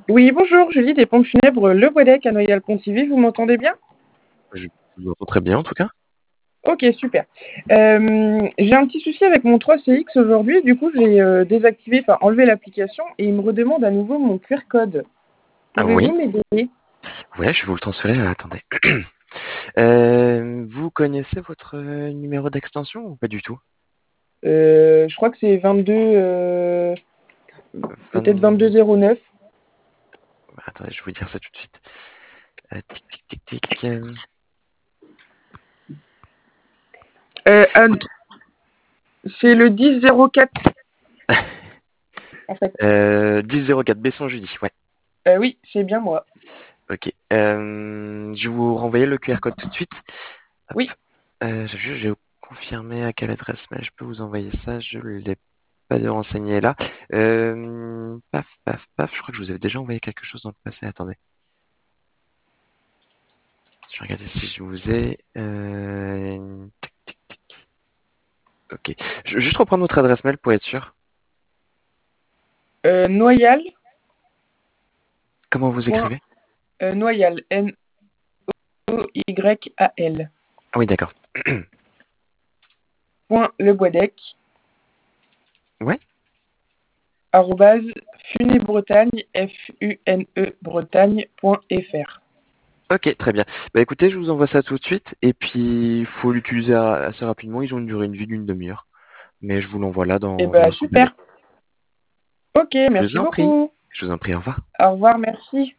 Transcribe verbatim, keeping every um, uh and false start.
Oui, bonjour, Julie des Pompes Funèbres Le Boisdec à Noyal-Pontivy, vous m'entendez bien? Je vous entends très bien en tout cas. Ok, super. Euh, j'ai un petit souci avec mon trois C X aujourd'hui, du coup j'ai euh, désactivé, enfin enlevé l'application et il me redemande à nouveau mon Q R code. Ah Pouvez-vous oui, m'aider? ouais, je vais vous le transférer. euh, Attendez. Euh, vous connaissez votre euh, numéro d'extension ou pas du tout? Euh, je crois que c'est vingt-deux, euh, peut-être vingt... vingt-deux zéro neuf. Attendez, je vais vous dire ça tout de suite. Euh, tic, tic, tic, tic. euh, Euh, ah, c'est le dix zéro quatre en fait. euh, dix zéro quatre Besson Judy, ouais. Euh, oui, c'est bien moi. Ok. Euh, je vais vous renvoyer le Q R code tout de suite. Hop. Oui. Euh, je je vais vous confirmer à quelle adresse mail je peux vous envoyer ça. Je ne l'ai pas de renseigné là. Euh, paf, paf, paf. Je crois que je vous avais déjà envoyé quelque chose dans le passé. Attendez. Je vais regarder si je vous ai. Euh, tic, tic, tic. Ok. Je vais juste reprendre votre adresse mail pour être sûr. Euh, Noyal, Comment vous point, écrivez? euh, Noyal, N O Y A L, Ah oui, d'accord. point Le Boisdec, Ouais. arrobase funebretagne, F U N E bretagne.fr. Ok, très bien. Bah écoutez, je vous envoie ça tout de suite. Et puis, il faut l'utiliser a- assez rapidement. Ils ont une durée de vie d'une demi-heure. Mais je vous l'envoie là Eh dans, dans ben, la foulée. super. Ok, Je vous merci en prie. beaucoup. Je vous en prie, au revoir. Au revoir, merci.